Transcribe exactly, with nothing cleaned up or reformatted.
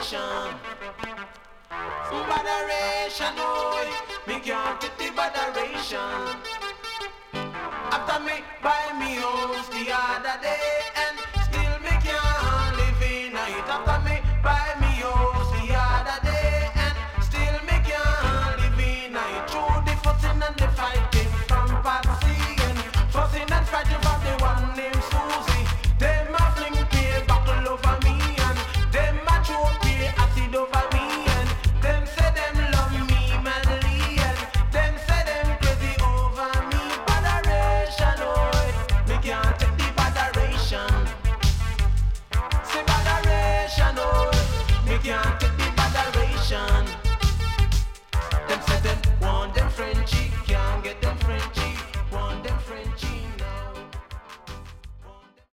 botheration. Botheration, oh, me can't get the botheration. After me buy me house the other day.